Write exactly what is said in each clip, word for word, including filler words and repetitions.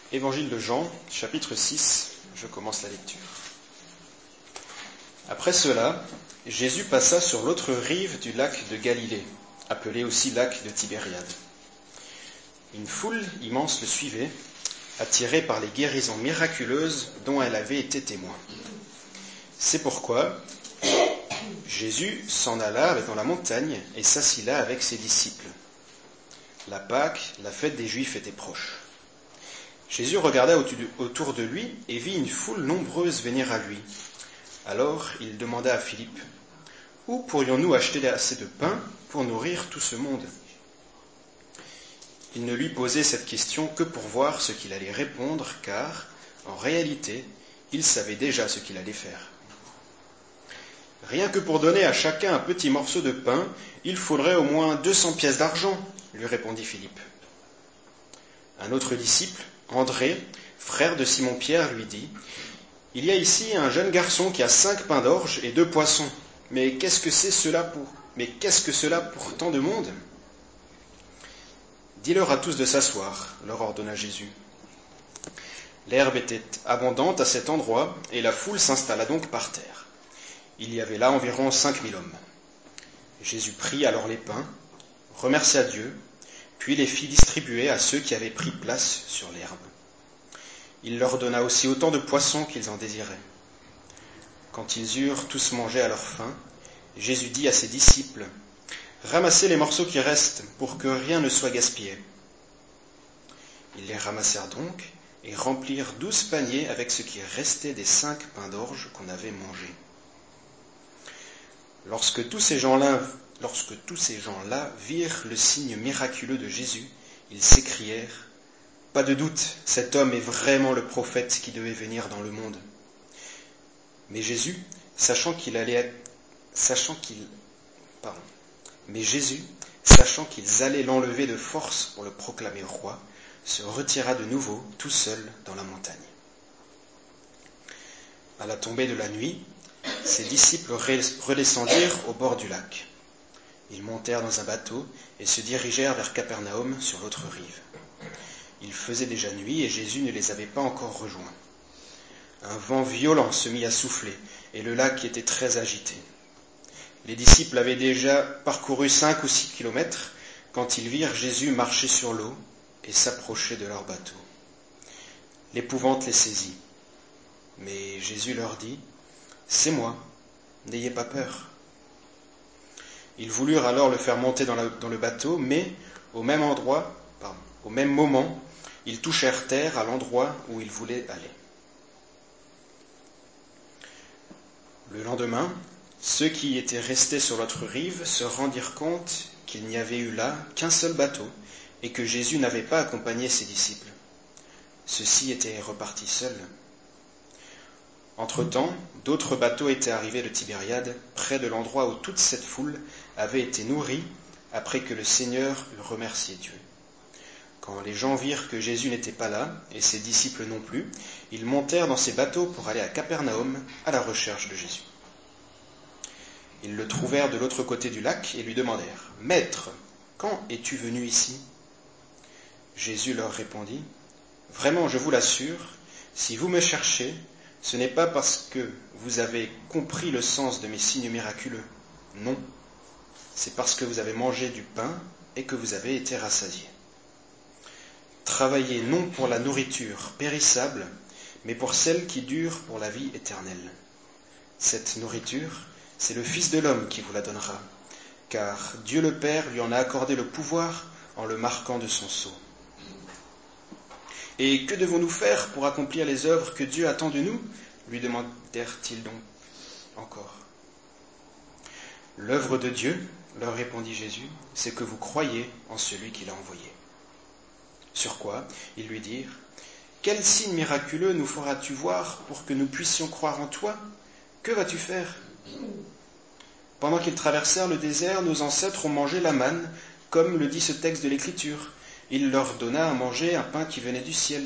Évangile de Jean, chapitre six, je commence la lecture. Après cela, Jésus passa sur l'autre rive du lac de Galilée, appelé aussi lac de Tibériade. Une foule immense le suivait, attirée par les guérisons miraculeuses dont elle avait été témoin. C'est pourquoi Jésus s'en alla dans la montagne et s'assit là avec ses disciples. La Pâque, la fête des Juifs, était proche. Jésus regarda autour de lui et vit une foule nombreuse venir à lui. Alors il demanda à Philippe, « Où pourrions-nous acheter assez de pain pour nourrir tout ce monde ?» Il ne lui posait cette question que pour voir ce qu'il allait répondre, car, en réalité, il savait déjà ce qu'il allait faire. « Rien que pour donner à chacun un petit morceau de pain, il faudrait au moins deux cents pièces d'argent, » lui répondit Philippe. Un autre disciple, André, frère de Simon-Pierre, lui dit, « Il y a ici un jeune garçon qui a cinq pains d'orge et deux poissons. Mais qu'est-ce que c'est cela pour Mais qu'est-ce que cela pour tant de monde ?» « Dis-leur à tous de s'asseoir, » leur ordonna Jésus. L'herbe était abondante à cet endroit, et la foule s'installa donc par terre. Il y avait là environ cinq mille hommes. Jésus prit alors les pains, remercia Dieu, puis les fit distribuer à ceux qui avaient pris place sur l'herbe. Il leur donna aussi autant de poissons qu'ils en désiraient. Quand ils eurent tous mangé à leur faim, Jésus dit à ses disciples, « Ramassez les morceaux qui restent pour que rien ne soit gaspillé. » Ils les ramassèrent donc et remplirent douze paniers avec ce qui restait des cinq pains d'orge qu'on avait mangés. Lorsque tous ces gens-là, lorsque tous ces gens-là virent le signe miraculeux de Jésus, ils s'écrièrent, « Pas de doute, cet homme est vraiment le prophète qui devait venir dans le monde. » Mais Jésus, sachant qu'il allait, sachant qu'il, pardon, mais Jésus, sachant qu'ils allaient l'enlever de force pour le proclamer roi, se retira de nouveau tout seul dans la montagne. À la tombée de la nuit, ses disciples redescendirent au bord du lac. Ils montèrent dans un bateau et se dirigèrent vers Capernaum sur l'autre rive. Il faisait déjà nuit et Jésus ne les avait pas encore rejoints. Un vent violent se mit à souffler et le lac était très agité. Les disciples avaient déjà parcouru cinq ou six kilomètres quand ils virent Jésus marcher sur l'eau et s'approcher de leur bateau. L'épouvante les saisit. Mais Jésus leur dit, « C'est moi, n'ayez pas peur. » Ils voulurent alors le faire monter dans, la, dans le bateau, mais au même endroit, pardon, au même moment, ils touchèrent terre à l'endroit où ils voulaient aller. Le lendemain, ceux qui étaient restés sur l'autre rive se rendirent compte qu'il n'y avait eu là qu'un seul bateau et que Jésus n'avait pas accompagné ses disciples. Ceux-ci étaient repartis seuls. Entre-temps, d'autres bateaux étaient arrivés de Tibériade, près de l'endroit où toute cette foule avait été nourrie après que le Seigneur eut remercié Dieu. Quand les gens virent que Jésus n'était pas là, et ses disciples non plus, ils montèrent dans ces bateaux pour aller à Capernaum à la recherche de Jésus. Ils le trouvèrent de l'autre côté du lac et lui demandèrent, « Maître, quand es-tu venu ici ?» Jésus leur répondit, « Vraiment, je vous l'assure, si vous me cherchez, ce n'est pas parce que vous avez compris le sens de mes signes miraculeux. Non, c'est parce que vous avez mangé du pain et que vous avez été rassasiés. Travaillez non pour la nourriture périssable, mais pour celle qui dure pour la vie éternelle. Cette nourriture, c'est le Fils de l'homme qui vous la donnera, car Dieu le Père lui en a accordé le pouvoir en le marquant de son sceau. Et que devons-nous faire pour accomplir les œuvres que Dieu attend de nous ? Lui demandèrent-ils donc encore. L'œuvre de Dieu, leur répondit Jésus, c'est que vous croyez en celui qui l'a envoyé. Sur quoi ils lui dirent, quel signe miraculeux nous feras-tu voir pour que nous puissions croire en toi ? Que vas-tu faire ? Pendant qu'ils traversèrent le désert, nos ancêtres ont mangé la manne, comme le dit ce texte de l'Écriture. Il leur donna à manger un pain qui venait du ciel.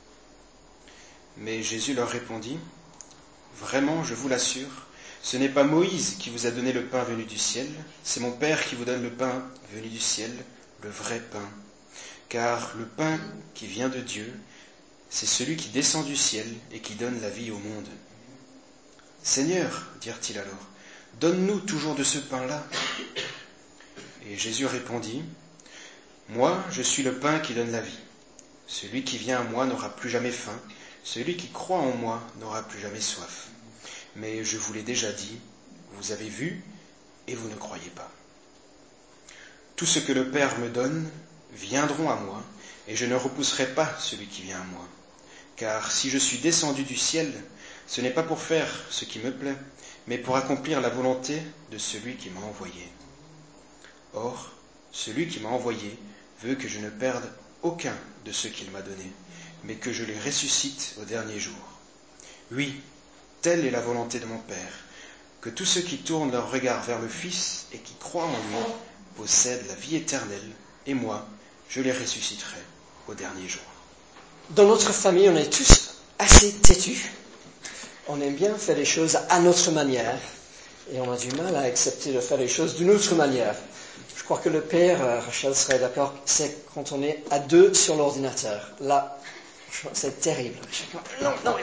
Mais Jésus leur répondit, vraiment, je vous l'assure, ce n'est pas Moïse qui vous a donné le pain venu du ciel, c'est mon Père qui vous donne le pain venu du ciel, le vrai pain. Car le pain qui vient de Dieu, c'est celui qui descend du ciel et qui donne la vie au monde. » « Seigneur, dirent-ils alors, donne-nous toujours de ce pain-là. » Et Jésus répondit, « Moi, je suis le pain qui donne la vie. Celui qui vient à moi n'aura plus jamais faim, celui qui croit en moi n'aura plus jamais soif. Mais je vous l'ai déjà dit, vous avez vu et vous ne croyez pas. Tout ce que le Père me donne viendront à moi, et je ne repousserai pas celui qui vient à moi. Car si je suis descendu du ciel, ce n'est pas pour faire ce qui me plaît, mais pour accomplir la volonté de celui qui m'a envoyé. Or, celui qui m'a envoyé veut que je ne perde aucun de ceux qu'il m'a donnés, mais que je les ressuscite au dernier jour. Oui, telle est la volonté de mon Père, que tous ceux qui tournent leur regard vers le Fils et qui croient en lui possèdent la vie éternelle, et moi, je les ressusciterai au dernier jour. Dans notre famille, on est tous assez têtus. On aime bien faire les choses à notre manière, et on a du mal à accepter de faire les choses d'une autre manière. Je crois que le père, euh, Rachel serait d'accord, c'est quand on est à deux sur l'ordinateur. Là, c'est terrible. Non, non.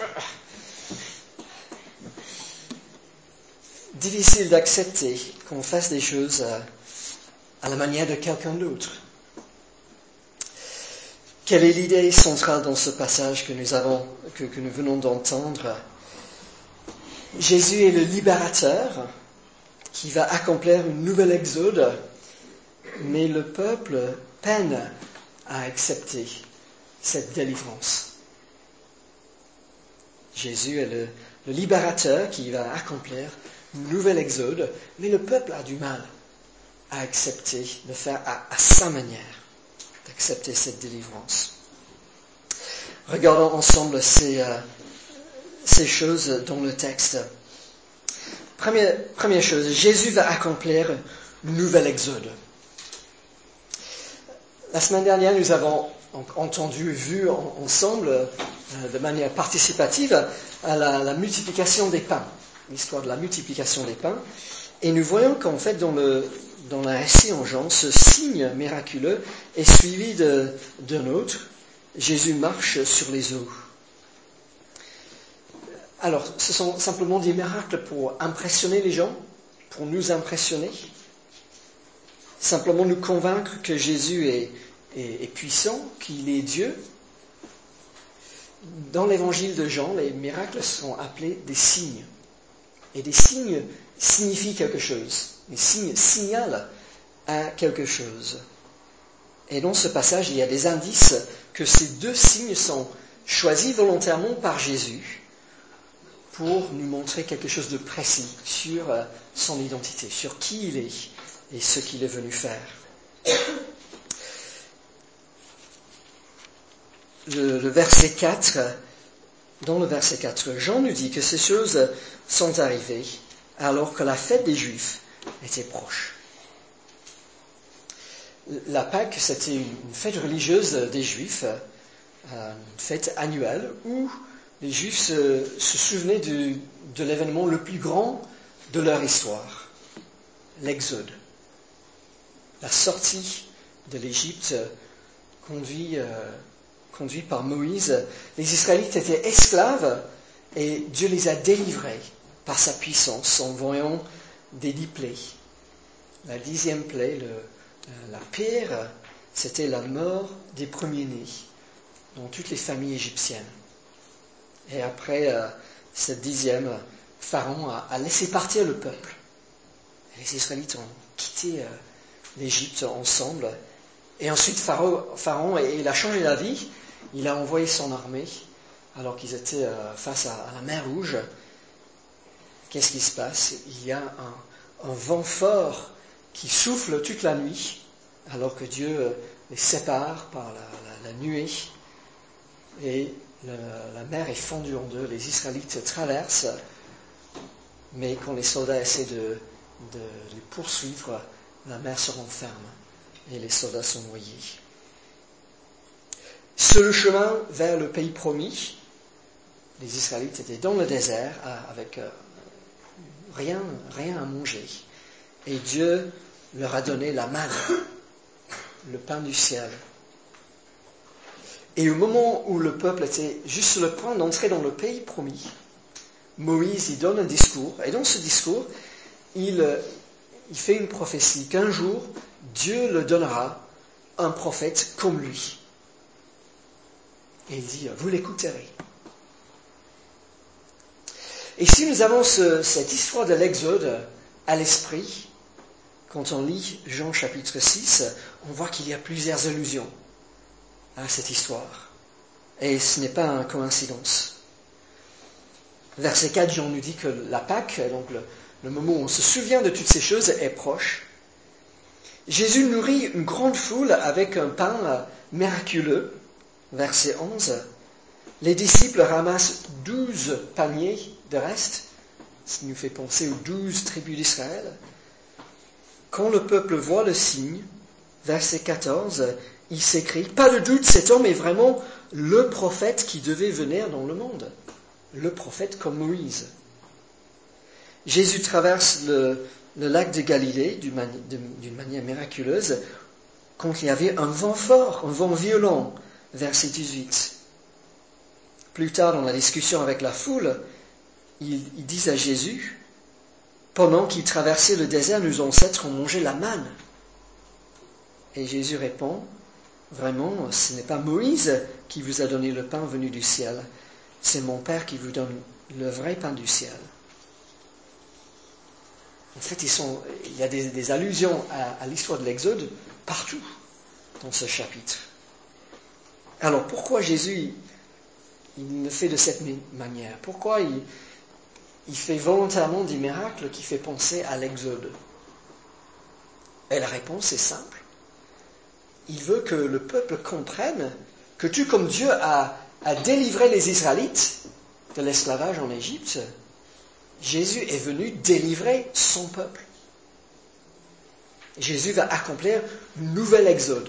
Difficile d'accepter qu'on fasse des choses euh, à la manière de quelqu'un d'autre. Quelle est l'idée centrale dans ce passage que nous avons, que, que nous venons d'entendre? Jésus est le libérateur qui va accomplir une nouvelle exode, mais le peuple peine à accepter cette délivrance. Jésus est le, le libérateur qui va accomplir une nouvelle exode, mais le peuple a du mal à accepter, de faire à, à sa manière, d'accepter cette délivrance. Regardons ensemble ces, euh, ces choses dans le texte. Première, première chose, Jésus va accomplir une nouvelle exode. La semaine dernière, nous avons entendu, vu ensemble, euh, de manière participative, à la, la multiplication des pains, l'histoire de la multiplication des pains. Et nous voyons qu'en fait, dans le, dans le récit en Jean, ce signe miraculeux est suivi de, d'un autre. Jésus marche sur les eaux. Alors, ce sont simplement des miracles pour impressionner les gens, pour nous impressionner, simplement nous convaincre que Jésus est, est, est puissant, qu'il est Dieu. Dans l'évangile de Jean, les miracles sont appelés des signes. Et des signes signifient quelque chose. Les signes signalent à quelque chose. Et dans ce passage, il y a des indices que ces deux signes sont choisis volontairement par Jésus pour nous montrer quelque chose de précis sur son identité, sur qui il est et ce qu'il est venu faire. Le, le verset quatre, dans le verset quatre, Jean nous dit que ces choses sont arrivées alors que la fête des Juifs était proche. La Pâque, c'était une fête religieuse des Juifs, une fête annuelle où les Juifs se, se souvenaient de, de l'événement le plus grand de leur histoire, l'Exode. La sortie de l'Égypte conduit, euh, conduit par Moïse. Les Israélites étaient esclaves et Dieu les a délivrés par sa puissance en voyant des dix plaies. La dixième plaie, le, la pire, c'était la mort des premiers-nés dans toutes les familles égyptiennes. Et après euh, cette dixième, Pharaon a, a laissé partir le peuple. Et les Israélites ont quitté euh, l'Égypte ensemble. Et ensuite, Pharaon, Pharaon, il a changé la vie. Il a envoyé son armée alors qu'ils étaient euh, face à, à la mer Rouge. Qu'est-ce qui se passe? Il y a un, un vent fort qui souffle toute la nuit alors que Dieu les sépare par la, la, la nuée. Et le, la mer est fendue en deux. Les Israélites traversent, mais quand les soldats essaient de, de les poursuivre, la mer se renferme et les soldats sont noyés. Sur le chemin vers le pays promis, les Israélites étaient dans le désert avec rien, rien à manger. Et Dieu leur a donné la manne, le pain du ciel. Et au moment où le peuple était juste sur le point d'entrer dans le pays promis, Moïse il donne un discours, et dans ce discours, il, il fait une prophétie qu'un jour, Dieu le donnera un prophète comme lui. Et il dit, vous l'écouterez. Et si nous avons ce, cette histoire de l'Exode à l'esprit, quand on lit Jean chapitre six, on voit qu'il y a plusieurs allusions à cette histoire. Et ce n'est pas une coïncidence. Verset quatre, Jean nous dit que la Pâque, donc le, le moment où on se souvient de toutes ces choses, est proche. Jésus nourrit une grande foule avec un pain miraculeux. Verset onze. Les disciples ramassent douze paniers de reste, ce qui nous fait penser aux douze tribus d'Israël. Quand le peuple voit le signe, verset quatorze, il s'écrie, pas de doute, cet homme est vraiment le prophète qui devait venir dans le monde. Le prophète comme Moïse. Jésus traverse le, le lac de Galilée d'une, mani- d'une manière miraculeuse quand il y avait un vent fort, un vent violent, verset dix-huit. Plus tard dans la discussion avec la foule, ils, ils disent à Jésus, pendant qu'il traversait le désert, nos ancêtres ont mangé la manne. Et Jésus répond, vraiment, ce n'est pas Moïse qui vous a donné le pain venu du ciel, c'est mon Père qui vous donne le vrai pain du ciel. En fait, ils sont, il y a des, des allusions à, à l'histoire de l'Exode partout dans ce chapitre. Alors pourquoi Jésus il le fait de cette manière? Pourquoi il, il fait volontairement des miracles qui fait penser à l'Exode? Et la réponse est simple. Il veut que le peuple comprenne que tout comme Dieu a, a délivré les Israélites de l'esclavage en Égypte, Jésus est venu délivrer son peuple. Jésus va accomplir une nouvelle Exode.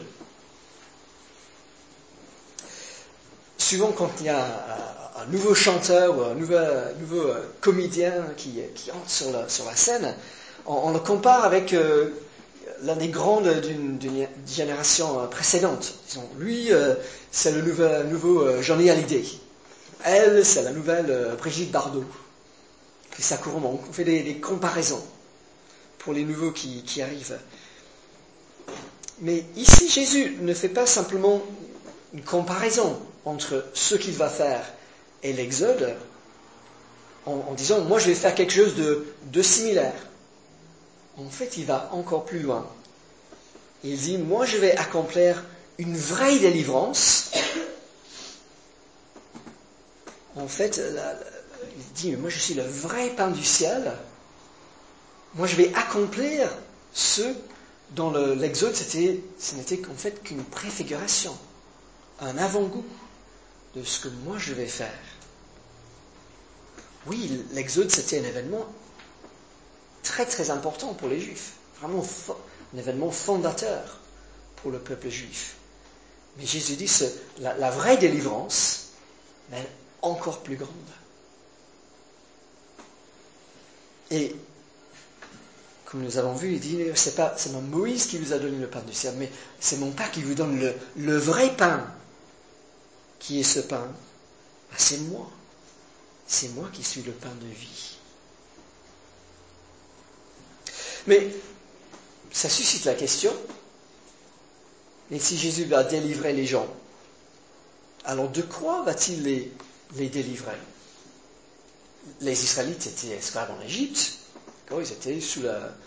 Souvent, quand il y a un, un nouveau chanteur ou un nouveau, nouveau comédien qui, qui entre sur la, sur la scène, on, on le compare avec euh, l'un des grands d'une, d'une génération précédente. Disons, lui, euh, c'est le nouveau, nouveau euh, Johnny Hallyday. Elle, c'est la nouvelle euh, Brigitte Bardot. Et ça couramment. On fait des, des comparaisons pour les nouveaux qui, qui arrivent. Mais ici, Jésus ne fait pas simplement une comparaison entre ce qu'il va faire et l'Exode, en, en disant, moi je vais faire quelque chose de, de similaire. En fait, il va encore plus loin. Il dit, moi je vais accomplir une vraie délivrance. En fait, la, la, il dit, moi je suis le vrai pain du ciel. Moi je vais accomplir ce dont le, l'Exode, c'était, ce n'était qu'en fait qu'une préfiguration, un avant-goût de ce que moi je vais faire. Oui, l'Exode, c'était un événement très très important pour les Juifs, vraiment un événement fondateur pour le peuple juif. Mais Jésus dit que la, la vraie délivrance, mais encore plus grande. Et comme nous avons vu, il dit, c'est pas c'est mon Moïse qui vous a donné le pain du ciel, mais c'est mon Père qui vous donne le, le vrai pain. Qui est ce pain? Ben, c'est moi. C'est moi qui suis le pain de vie. Mais ça suscite la question, et si Jésus va délivrer les gens, alors de quoi va-t-il les, les délivrer? Les Israélites étaient esclaves en Égypte, ils étaient sous la, euh,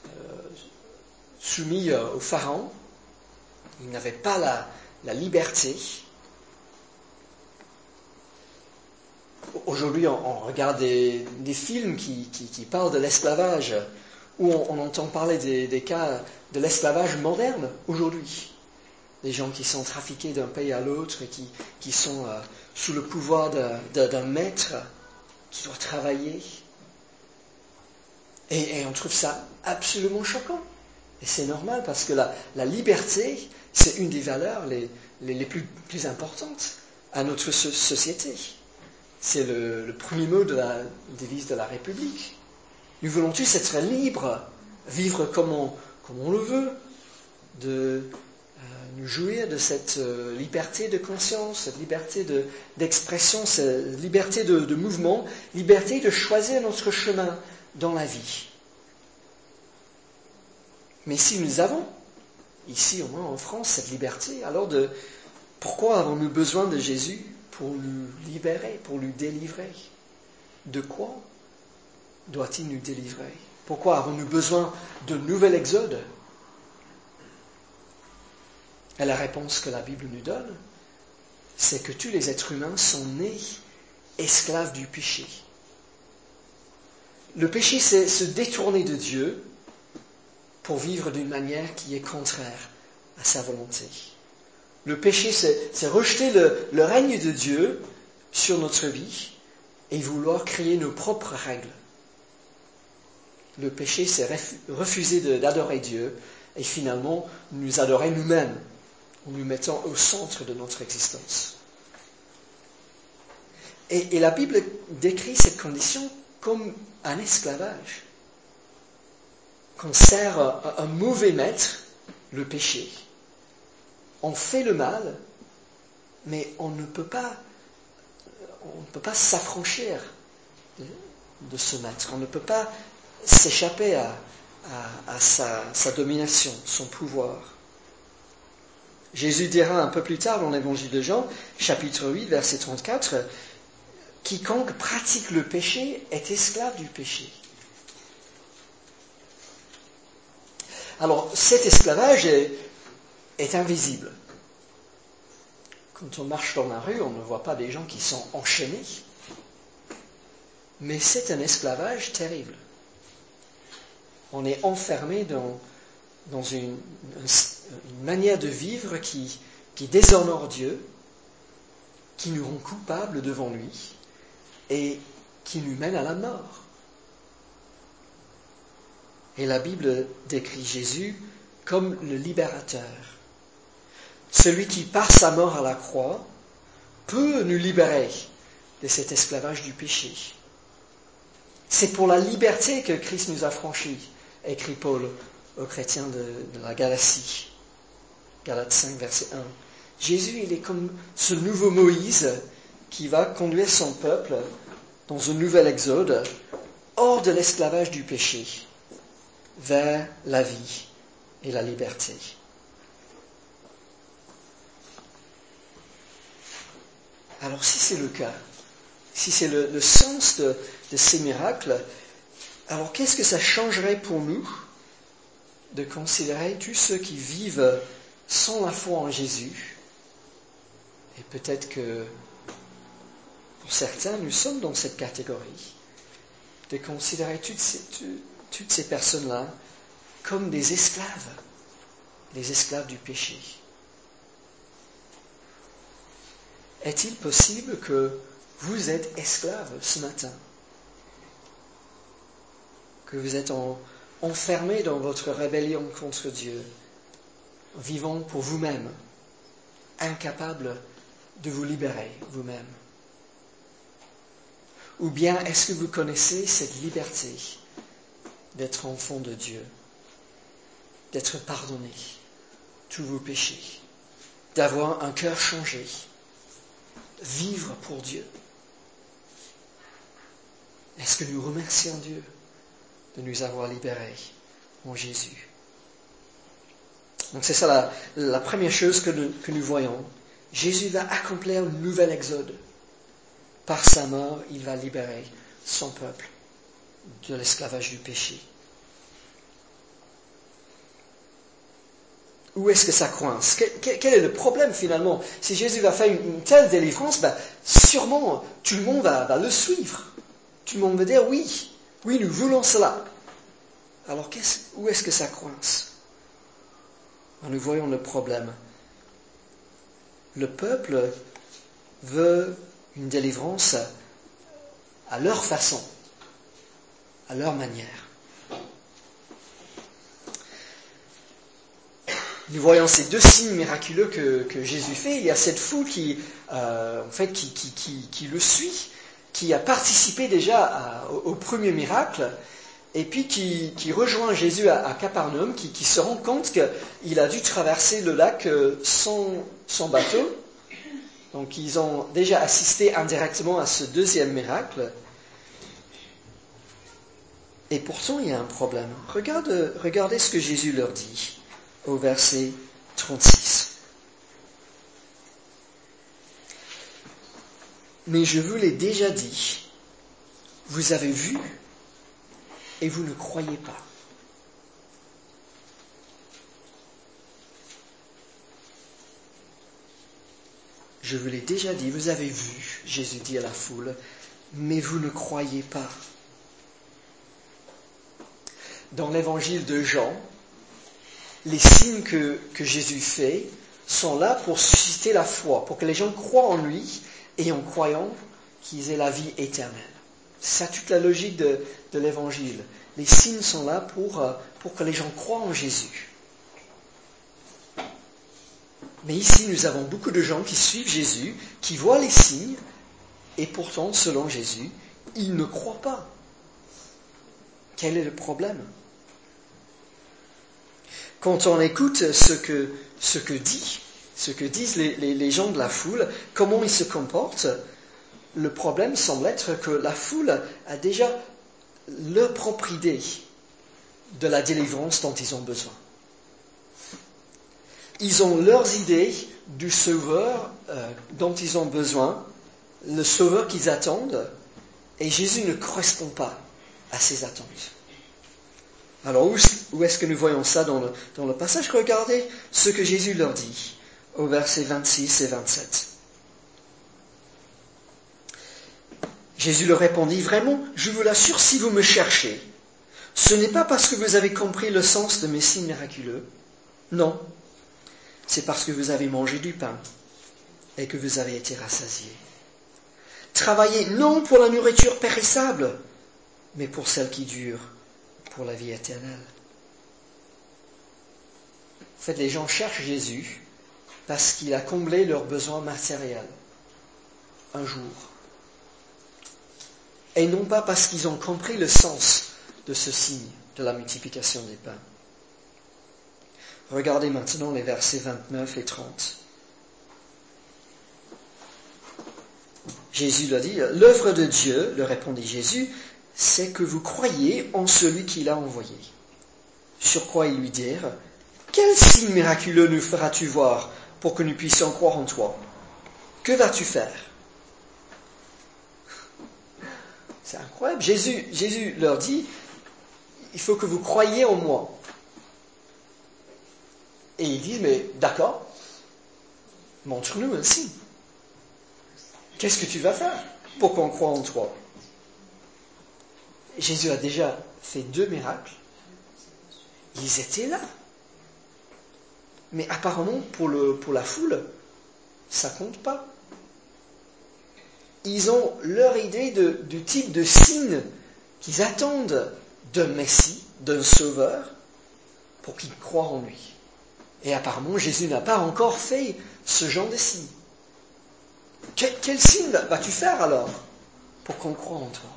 soumis euh, au pharaon, ils n'avaient pas la, la liberté. Aujourd'hui, on, on regarde des, des films qui, qui, qui parlent de l'esclavage, où on, on entend parler des, des cas de l'esclavage moderne aujourd'hui. Des gens qui sont trafiqués d'un pays à l'autre et qui, qui sont euh, sous le pouvoir de, de, d'un maître qui doit travailler. Et, et on trouve ça absolument choquant. Et c'est normal parce que la, la liberté, c'est une des valeurs les, les, les plus, plus importantes à notre so- société. C'est le, le premier mot de la devise de la République. Nous voulons tous être libres, vivre comme on, comme on le veut, de, nous jouir de cette euh, liberté de conscience, cette liberté de, d'expression, cette liberté de, de mouvement, liberté de choisir notre chemin dans la vie. Mais si nous avons, ici au moins en France, cette liberté, alors de, pourquoi avons-nous besoin de Jésus pour nous libérer, pour nous délivrer? De quoi doit-il nous délivrer? Pourquoi avons-nous besoin de nouvel exode? Et la réponse que la Bible nous donne, c'est que tous les êtres humains sont nés esclaves du péché. Le péché, c'est se détourner de Dieu pour vivre d'une manière qui est contraire à sa volonté. Le péché, c'est, c'est rejeter le, le règne de Dieu sur notre vie et vouloir créer nos propres règles. Le péché, c'est refuser de, d'adorer Dieu et finalement nous adorer nous-mêmes en nous mettant au centre de notre existence. Et, et la Bible décrit cette condition comme un esclavage. Qu'on sert un, un mauvais maître, le péché. On fait le mal, mais on ne peut pas, on ne peut pas s'affranchir de, de ce maître. On ne peut pas s'échapper à, à, à sa, sa domination, son pouvoir. Jésus dira un peu plus tard dans l'évangile de Jean, chapitre huit, verset trente-quatre, « Quiconque pratique le péché est esclave du péché. » Alors, cet esclavage est, est invisible. Quand on marche dans la rue, on ne voit pas des gens qui sont enchaînés. Mais c'est un esclavage terrible. On est enfermé dans, dans une, une manière de vivre qui, qui déshonore Dieu, qui nous rend coupables devant lui et qui nous mène à la mort. Et la Bible décrit Jésus comme le libérateur. Celui qui, par sa mort à la croix, peut nous libérer de cet esclavage du péché. C'est pour la liberté que Christ nous a franchis, écrit Paul aux chrétiens de, de la Galatie. Galates cinq, verset un. Jésus, il est comme ce nouveau Moïse qui va conduire son peuple dans un nouvel exode, hors de l'esclavage du péché, vers la vie et la liberté. Alors si c'est le cas, si c'est le, le sens de, de ces miracles, alors qu'est-ce que ça changerait pour nous de considérer tous ceux qui vivent sans la foi en Jésus? Et peut-être que pour certains, nous sommes dans cette catégorie, de considérer toutes ces, toutes ces personnes-là comme des esclaves, des esclaves du péché. Est-il possible que vous êtes esclaves ce matin? Que vous êtes en, enfermés dans votre rébellion contre Dieu, vivant pour vous-même, incapables de vous libérer vous-même? Ou bien est-ce que vous connaissez cette liberté d'être enfant de Dieu, d'être pardonné, tous vos péchés, d'avoir un cœur changé, vivre pour Dieu? Est-ce que nous remercions Dieu de nous avoir libérés en Jésus? Donc c'est ça la, la première chose que nous, que nous voyons. Jésus va accomplir un nouvel exode. Par sa mort, il va libérer son peuple de l'esclavage du péché. Où est-ce que ça coince? Quel, quel est le problème finalement? Si Jésus va faire une, une telle délivrance, ben, sûrement tout le monde va, va le suivre. Tout le monde va dire oui, oui, nous voulons cela. Alors où est-ce que ça coince? Alors, nous voyons le problème. Le peuple veut une délivrance à leur façon, à leur manière. Nous voyons ces deux signes miraculeux que, que Jésus fait. Il y a cette foule qui, euh, en fait, qui, qui, qui, qui le suit, qui a participé déjà à, au, au premier miracle, et puis qui, qui rejoint Jésus à, à Capernaum, qui, qui se rend compte qu'il a dû traverser le lac sans, sans bateau. Donc ils ont déjà assisté indirectement à ce deuxième miracle. Et pourtant, il y a un problème. Regarde, regardez ce que Jésus leur dit au verset trente-six. Mais je vous l'ai déjà dit, vous avez vu et vous ne croyez pas. Je vous l'ai déjà dit, vous avez vu, Jésus dit à la foule, mais vous ne croyez pas. Dans l'évangile de Jean, les signes que, que Jésus fait sont là pour susciter la foi, pour que les gens croient en lui et en croyant qu'ils aient la vie éternelle. C'est ça toute la logique de, de l'évangile. Les signes sont là pour, pour que les gens croient en Jésus. Mais ici, nous avons beaucoup de gens qui suivent Jésus, qui voient les signes, et pourtant, selon Jésus, ils ne croient pas. Quel est le problème ? Quand on écoute ce que, ce que dit, ce que disent les, les, les gens de la foule, comment ils se comportent, le problème semble être que la foule a déjà leur propre idée de la délivrance dont ils ont besoin. Ils ont leurs idées du sauveur euh, dont ils ont besoin, le sauveur qu'ils attendent, et Jésus ne correspond pas à ces attentes. Alors où, où est-ce que nous voyons ça dans le, dans le passage ? Regardez ce que Jésus leur dit au verset vingt-six et vingt-sept. Jésus leur répondit, « Vraiment, je vous l'assure, si vous me cherchez, ce n'est pas parce que vous avez compris le sens de mes signes miraculeux. Non, c'est parce que vous avez mangé du pain et que vous avez été rassasiés. Travaillez non pour la nourriture périssable, mais pour celle qui dure, pour la vie éternelle. » En fait, les gens cherchent Jésus parce qu'il a comblé leurs besoins matériels un jour. Et non pas parce qu'ils ont compris le sens de ce signe de la multiplication des pains. Regardez maintenant les versets vingt-neuf et trente. Jésus leur dit, « L'œuvre de Dieu, leur répondit Jésus, c'est que vous croyez en celui qu'il a envoyé. » Sur quoi ils lui dirent, « Quel signe miraculeux nous feras-tu voir pour que nous puissions croire en toi ? Que vas-tu faire ?» C'est incroyable. Jésus, Jésus leur dit, il faut que vous croyiez en moi. Et ils disent, mais d'accord, montre-nous un signe. Qu'est-ce que tu vas faire pour qu'on croie en toi ? Jésus a déjà fait deux miracles. Ils étaient là. Mais apparemment, pour, le, pour la foule, ça compte pas. Ils ont leur idée de, du type de signe qu'ils attendent d'un Messie, d'un Sauveur, pour qu'ils croient en lui. Et apparemment, Jésus n'a pas encore fait ce genre de signe. Quel, quel signe vas-tu faire alors pour qu'on croie en toi ?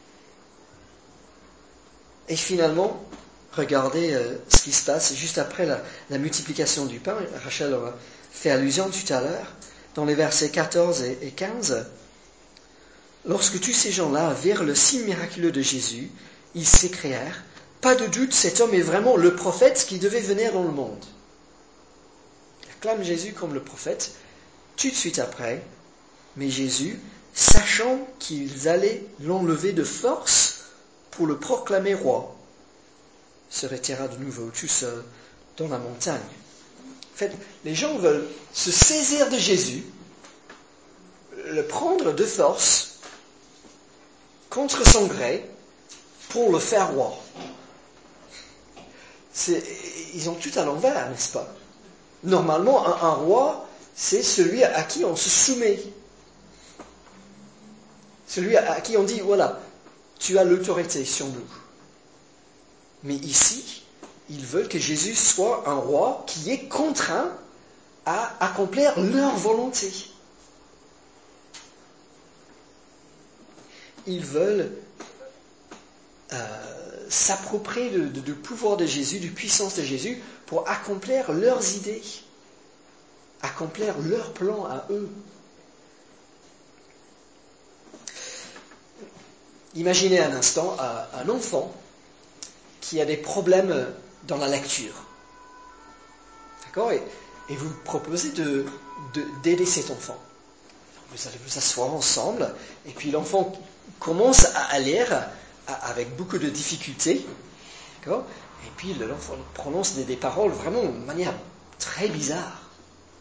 Et finalement, regardez euh, ce qui se passe juste après la, la multiplication du pain. Rachel a fait allusion tout à l'heure, dans les versets quatorze et, et quinze. Lorsque tous ces gens-là virent le signe miraculeux de Jésus, ils s'écrièrent, « Pas de doute, cet homme est vraiment le prophète qui devait venir dans le monde. » Ils acclament Jésus comme le prophète. Tout de suite après, mais Jésus, sachant qu'ils allaient l'enlever de force pour le proclamer roi, se retira de nouveau tout seul dans la montagne. En fait, les gens veulent se saisir de Jésus, le prendre de force, contre son gré, pour le faire roi. C'est, ils ont tout à l'envers, n'est-ce pas ? Normalement, un, un roi, c'est celui à qui on se soumet. Celui à, à qui on dit, voilà, tu as l'autorité sur nous. Mais ici, ils veulent que Jésus soit un roi qui est contraint à accomplir leur volonté. Ils veulent euh, s'approprier du de, de pouvoir de Jésus, du puissance de Jésus, pour accomplir leurs idées, accomplir leur plan à eux. Imaginez un instant un, un enfant qui a des problèmes dans la lecture. D'accord ? Et, et vous proposez de, de, d'aider cet enfant. Vous allez vous asseoir ensemble, et puis l'enfant commence à lire avec beaucoup de difficultés. D'accord ? Et puis l'enfant prononce des, des paroles vraiment de manière très bizarre. D'accord ?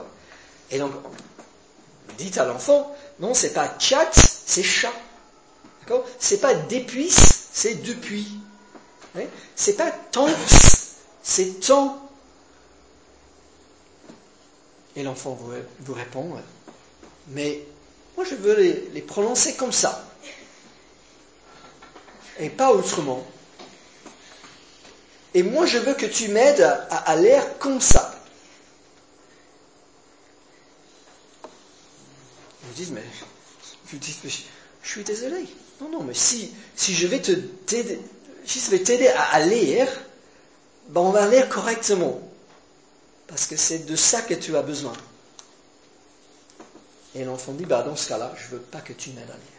Et donc, dites à l'enfant, non, c'est pas chat, c'est chat. D'accord ? C'est pas d'épuisse, c'est depuis. Oui ? C'est pas temps, c'est temps. Et l'enfant vous, vous répond, mais moi je veux les, les prononcer comme ça. Et pas autrement. Et moi je veux que tu m'aides à, à lire comme ça. Vous dites, mais, vous dites, mais je, je suis désolé. Non, non, mais si, si je vais te t'aider, si je vais t'aider à, à lire, ben on va lire correctement. Parce que c'est de ça que tu as besoin. Et l'enfant dit, bah dans ce cas-là, je ne veux pas que tu m'aides à lire.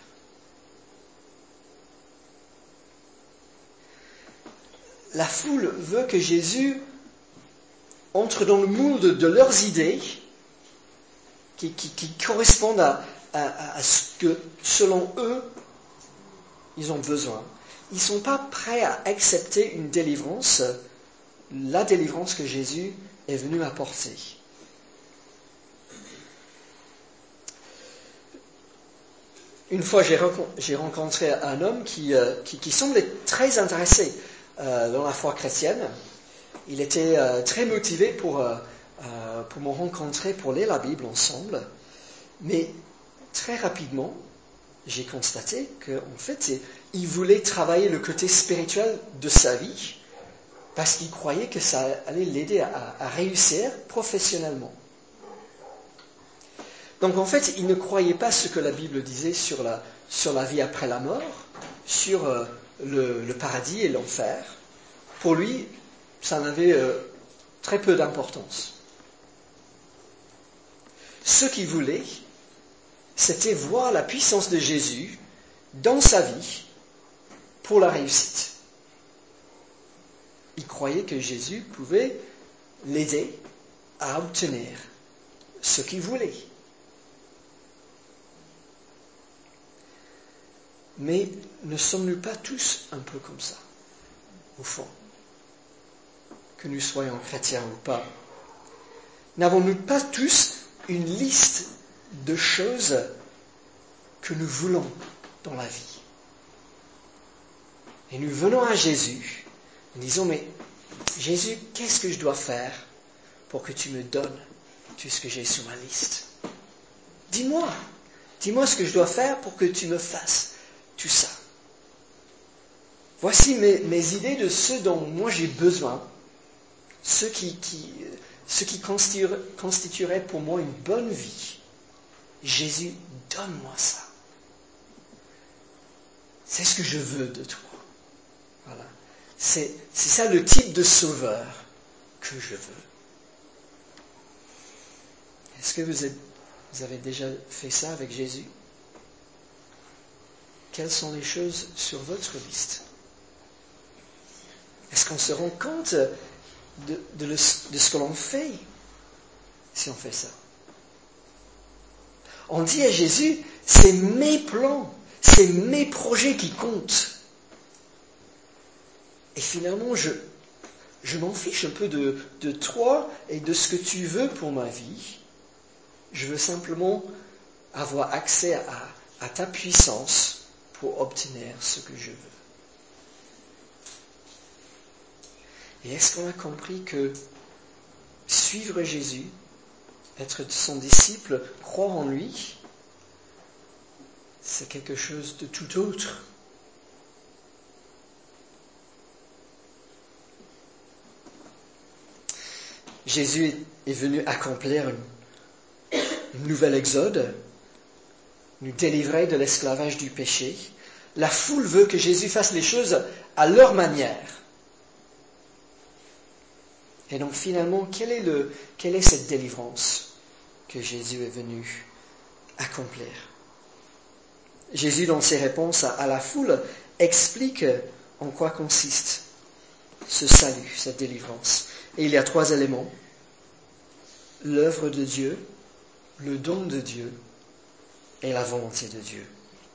La foule veut que Jésus entre dans le moule de, de leurs idées qui, qui, qui correspondent à, à, à ce que, selon eux, ils ont besoin. Ils ne sont pas prêts à accepter une délivrance, la délivrance que Jésus est venu apporter. Une fois, j'ai, recon- j'ai rencontré un homme qui, euh, qui, qui semblait très intéressé euh, dans la foi chrétienne. Il était euh, très motivé pour, euh, euh, pour me rencontrer, pour lire la Bible ensemble. Mais très rapidement, j'ai constaté qu'en fait, il voulait travailler le côté spirituel de sa vie parce qu'il croyait que ça allait l'aider à, à réussir professionnellement. Donc en fait, il ne croyait pas ce que la Bible disait sur la, sur la vie après la mort, sur euh, le, le paradis et l'enfer. Pour lui, ça n'avait euh, très peu d'importance. Ce qu'il voulait, c'était voir la puissance de Jésus dans sa vie pour la réussite. Il croyait que Jésus pouvait l'aider à obtenir ce qu'il voulait. Mais ne sommes-nous pas tous un peu comme ça, au fond, que nous soyons chrétiens ou pas? N'avons-nous pas tous une liste de choses que nous voulons dans la vie? Et nous venons à Jésus, nous disons, mais Jésus, qu'est-ce que je dois faire pour que tu me donnes tout ce que j'ai sur ma liste? Dis-moi, dis-moi ce que je dois faire pour que tu me fasses tout ça. Voici mes, mes idées de ce dont moi j'ai besoin, ce qui, qui, ce qui constituerait, constituerait pour moi une bonne vie. Jésus, donne-moi ça. C'est ce que je veux de toi. Voilà. C'est, c'est ça le type de sauveur que je veux. Est-ce que vous, êtes, vous avez déjà fait ça avec Jésus? Quelles sont les choses sur votre liste? Est-ce qu'on se rend compte de, de, le, de ce que l'on fait si on fait ça? On dit à Jésus, c'est mes plans, c'est mes projets qui comptent. Et finalement, je, je m'en fiche un peu de, de toi et de ce que tu veux pour ma vie. Je veux simplement avoir accès à, à ta puissance pour obtenir ce que je veux. Et est-ce qu'on a compris que suivre Jésus, être son disciple, croire en lui, c'est quelque chose de tout autre? Jésus est venu accomplir une, une nouvelle exode, nous délivrer de l'esclavage du péché, La foule veut que Jésus fasse les choses à leur manière. Et donc finalement, quelle est, le, quelle est cette délivrance que Jésus est venu accomplir? Jésus, dans ses réponses à, à la foule, explique en quoi consiste ce salut, cette délivrance. Et il y a trois éléments. L'œuvre de Dieu, le don de Dieu et la volonté de Dieu.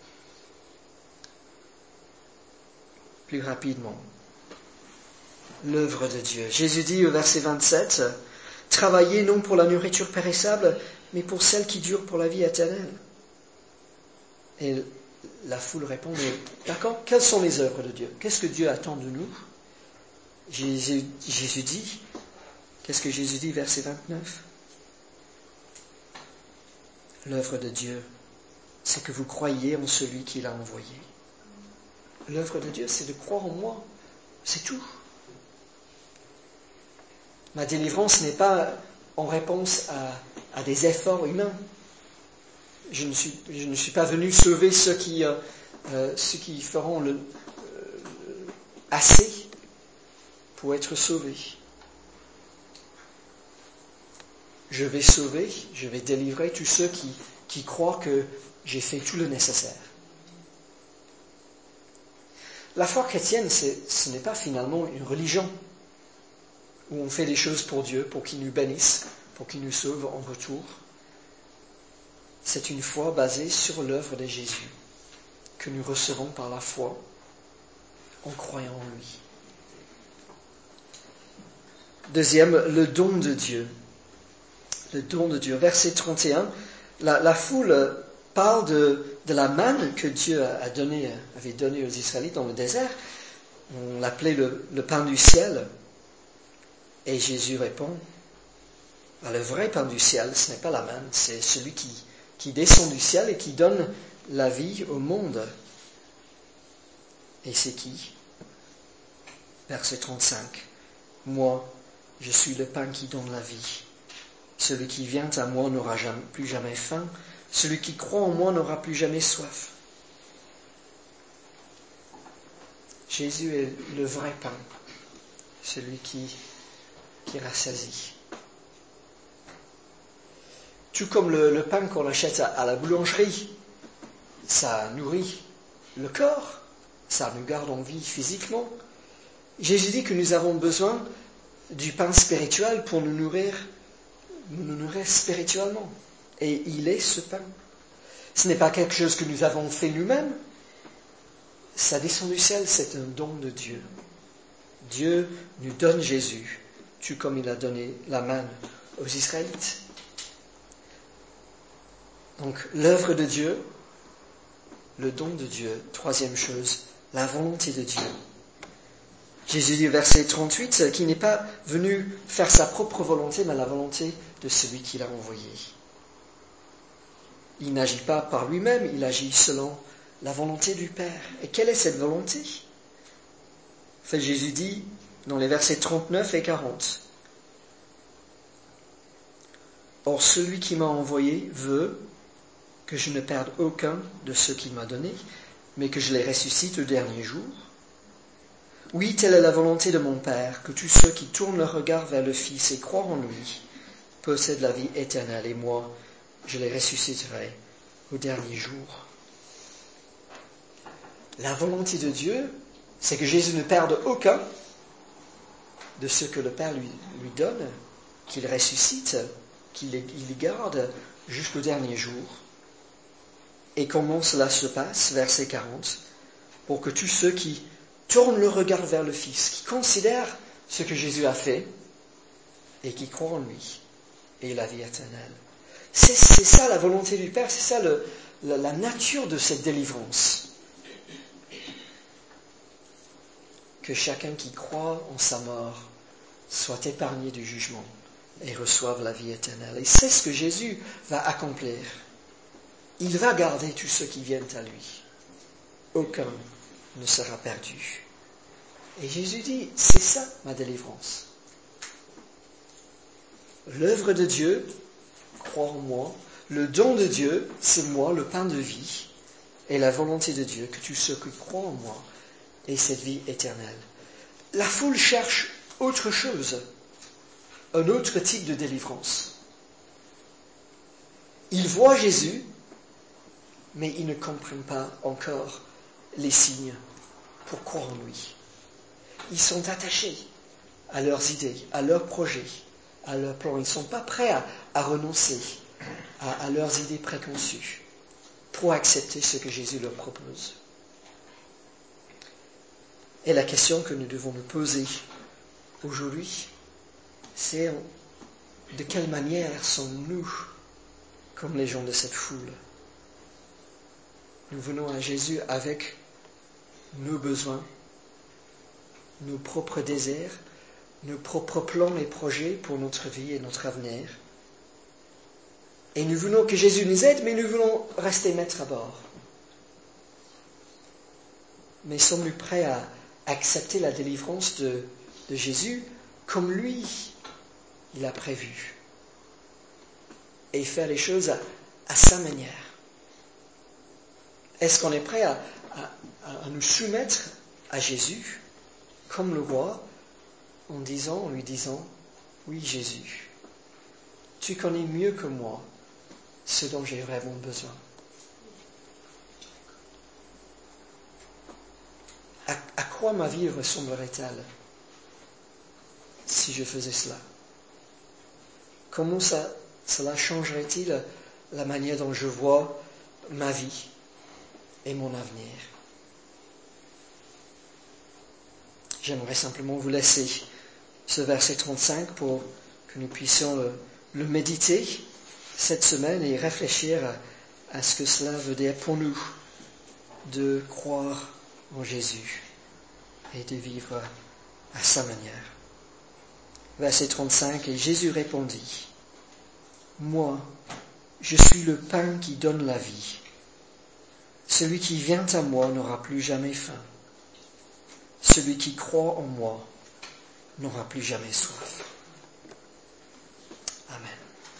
Plus rapidement, l'œuvre de Dieu. Jésus dit au verset vingt-sept, « Travaillez non pour la nourriture périssable, mais pour celle qui dure pour la vie éternelle. » Et la foule répond, « Mais d'accord, quelles sont les œuvres de Dieu? Qu'est-ce que Dieu attend de nous ?» Jésus, Jésus dit, qu'est-ce que Jésus dit, verset vingt-neuf? L'œuvre de Dieu, c'est que vous croyiez en celui qui l'a envoyé. L'œuvre de Dieu, c'est de croire en moi. C'est tout. Ma délivrance n'est pas en réponse à, à des efforts humains. Je ne suis, je ne suis pas venu sauver ceux qui, euh, euh, ceux qui feront le, euh, assez pour être sauvés. Je vais sauver, je vais délivrer tous ceux qui, qui croient que j'ai fait tout le nécessaire. La foi chrétienne, c'est, ce n'est pas finalement une religion où on fait des choses pour Dieu, pour qu'il nous bénisse, pour qu'il nous sauve en retour. C'est une foi basée sur l'œuvre de Jésus, que nous recevons par la foi, en croyant en lui. Deuxième, le don de Dieu. Le don de Dieu. Verset trente et un, la, la foule parle de, de la manne que Dieu a donné, avait donnée aux Israélites dans le désert. On l'appelait le, le pain du ciel. Et Jésus répond, ah, le vrai pain du ciel, ce n'est pas la manne, c'est celui qui, qui descend du ciel et qui donne la vie au monde. Et c'est qui? Verset trente-cinq. Moi, je suis le pain qui donne la vie. Celui qui vient à moi n'aura jamais, plus jamais faim. Celui qui croit en moi n'aura plus jamais soif. Jésus est le vrai pain, celui qui, qui rassasie. Tout comme le, le pain qu'on achète à, à la boulangerie, ça nourrit le corps, ça nous garde en vie physiquement. Jésus dit que nous avons besoin du pain spirituel pour nous nourrir, nous nourrir spirituellement. Et il est ce pain. Ce n'est pas quelque chose que nous avons fait nous-mêmes. Ça descend du ciel, c'est un don de Dieu. Dieu nous donne Jésus, tout comme il a donné la manne aux Israélites. Donc, l'œuvre de Dieu, le don de Dieu. Troisième chose, la volonté de Dieu. Jésus dit au verset trente-huit qu'il n'est pas venu faire sa propre volonté, mais la volonté de celui qui l'a envoyé. Il n'agit pas par lui-même, il agit selon la volonté du Père. Et quelle est cette volonté? En fait, Jésus dit dans les versets trente-neuf et quarante, « Or celui qui m'a envoyé veut que je ne perde aucun de ceux qu'il m'a donnés, mais que je les ressuscite au dernier jour. Oui, telle est la volonté de mon Père, que tous ceux qui tournent leur regard vers le Fils et croient en lui possèdent la vie éternelle, et moi, je les ressusciterai au dernier jour. » La volonté de Dieu, c'est que Jésus ne perde aucun de ce que le Père lui, lui donne, qu'il ressuscite, qu'il les, il les garde jusqu'au dernier jour. Et comment cela se passe, verset quarante, pour que tous ceux qui tournent le regard vers le Fils, qui considèrent ce que Jésus a fait, et qui croient en lui, aient la vie éternelle. C'est, c'est ça la volonté du Père, c'est ça le, la, la nature de cette délivrance. Que chacun qui croit en sa mort soit épargné du jugement et reçoive la vie éternelle. Et c'est ce que Jésus va accomplir. Il va garder tous ceux qui viennent à lui. Aucun ne sera perdu. Et Jésus dit, c'est ça ma délivrance. L'œuvre de Dieu, croire en moi, le don de Dieu, c'est moi, le pain de vie. est la volonté de Dieu, que tous ceux qui croient en moi aient cette vie éternelle. La foule cherche autre chose, un autre type de délivrance. Ils voient Jésus, mais ils ne comprennent pas encore les signes pour croire en lui. Ils sont attachés à leurs idées, à leurs projets, à leurs plans. Ils ne sont pas prêts à, à renoncer à, à leurs idées préconçues pour accepter ce que Jésus leur propose. Et la question que nous devons nous poser aujourd'hui, c'est de quelle manière sommes-nous comme les gens de cette foule? Nous venons à Jésus avec nos besoins, nos propres désirs, nos propres plans et projets pour notre vie et notre avenir. Et nous voulons que Jésus nous aide, mais nous voulons rester maîtres à bord. Mais sommes-nous prêts à accepter la délivrance de, de Jésus comme lui, il a prévu, et faire les choses à, à sa manière? Est-ce qu'on est prêt à, à, à nous soumettre à Jésus comme le roi, en disant, en lui disant, oui Jésus, tu connais mieux que moi ce dont j'ai vraiment besoin. À, à quoi ma vie ressemblerait-elle si je faisais cela? Comment ça, cela changerait-il la manière dont je vois ma vie et mon avenir? J'aimerais simplement vous laisser ce verset trente-cinq pour que nous puissions le, le méditer cette semaine et réfléchir à, à ce que cela veut dire pour nous de croire en Jésus et de vivre à sa manière. Verset trente-cinq, et Jésus répondit, « Moi, je suis le pain qui donne la vie. Celui qui vient à moi n'aura plus jamais faim. Celui qui croit en moi n'aura plus jamais soif. » Amen.